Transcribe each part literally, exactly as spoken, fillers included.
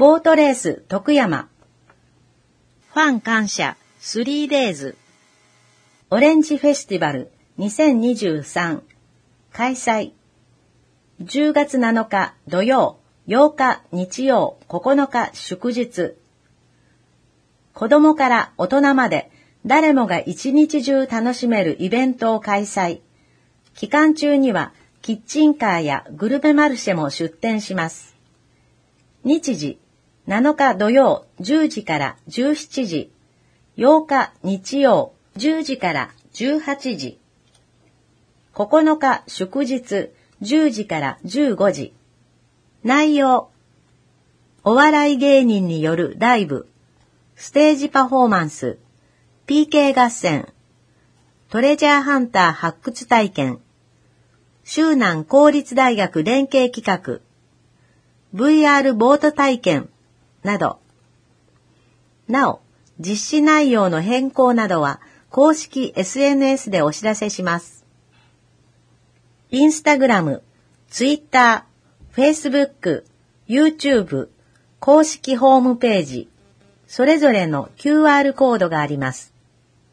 ボートレース徳山。ファン感謝 スリーデイズ。オレンジフェスティバルにせんにじゅうさん開催。じゅうがつなのか土曜、ようか日曜、ここのか祝日。子供から大人まで誰もが一日中楽しめるイベントを開催。期間中にはキッチンカーやグルメマルシェも出店します。日時、なのか土曜じゅうじからじゅうしちじ、ようか日曜じゅうじからじゅうはちじ、ここのか祝日じゅうじからじゅうごじ。内容、お笑い芸人によるライブ、ステージパフォーマンス、ピーケー 合戦、トレジャーハンター発掘体験、周南公立大学連携企画、ブイアール ボート体験など。なお、実施内容の変更などは公式 エスエヌエス でお知らせします。インスタグラム、ツイッター、フェイスブック、YouTube、公式ホームページ、それぞれの キューアール コードがあります。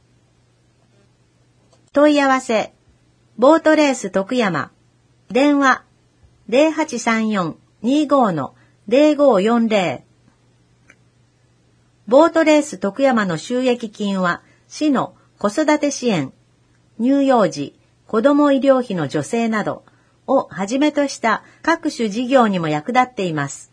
問い合わせ、ボートレース徳山、電話 ゼロはちさんよん にーご の ゼロごよんゼロ。ボートレース徳山の収益金は市の子育て支援、乳幼児、子ども医療費の助成などをはじめとした各種事業にも役立っています。